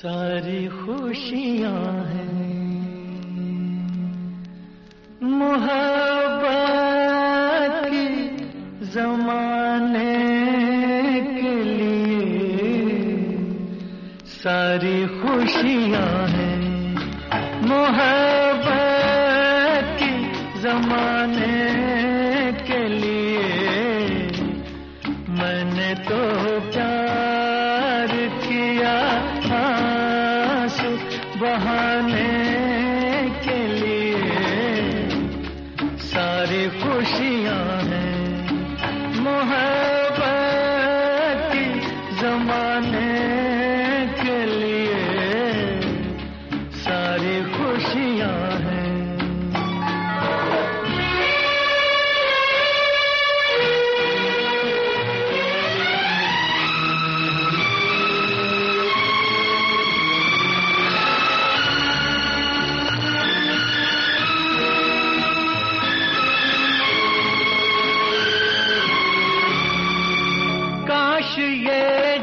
सारी खुशियां हैं मोहब्बत की जमाने के लिए। सारी खुशियां हैं मोहब्बत की जमाने के लिए। मैंने तो प्यार किया आंसू बहाने के लिए। सारी खुशियां हैं मोहब्बत की जमाने के लिए। सारी खुशियां हैं। काश ये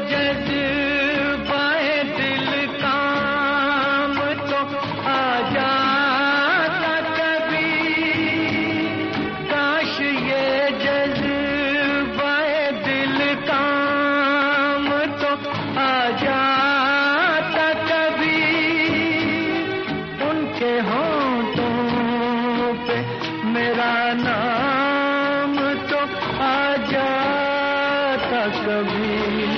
जज्बाए दिल काम तो आ जाता कभी। काश ये जज्बाए दिल काम तो आ जाता कभी। उनके होंठों पे मेरा नाम तो आ जाता कभी।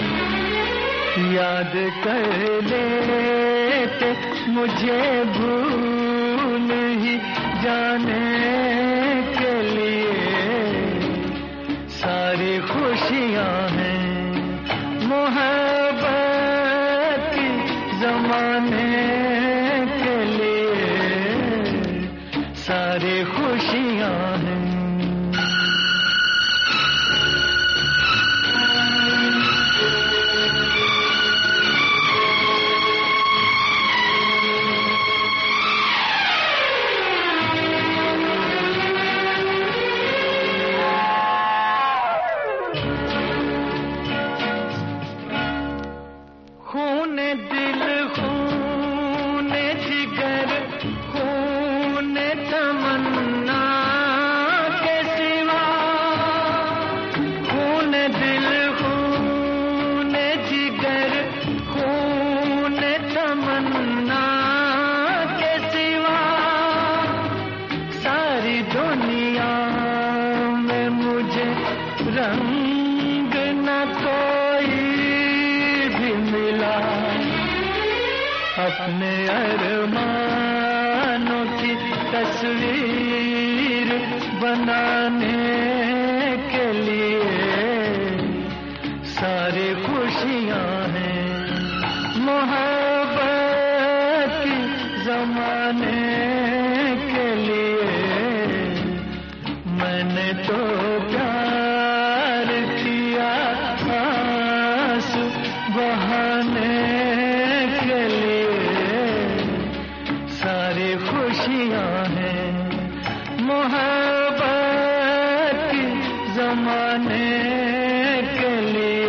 याद कर लेते मुझे भूल ही जाने के लिए। सारी खुशियां हैं मोहब्बत की जमाने के लिए। सारी खुशियां हैं। खून दिल खून जिगर खून तमन्ना के सिवा। खून दिल खून जिगर खून तमन्ना के सिवा। सारी दुनिया में मुझे रंग न कोई भी मिला। अपने अरमानों की तस्वीर बनाने के लिए। सारी खुशियां हैं मोहब्बत की जमाने के लिए। मैंने तो प्यार किया आंसू बहाने के लिए। सारी खुशियां हैं मोहब्बत की जमाने के लिए।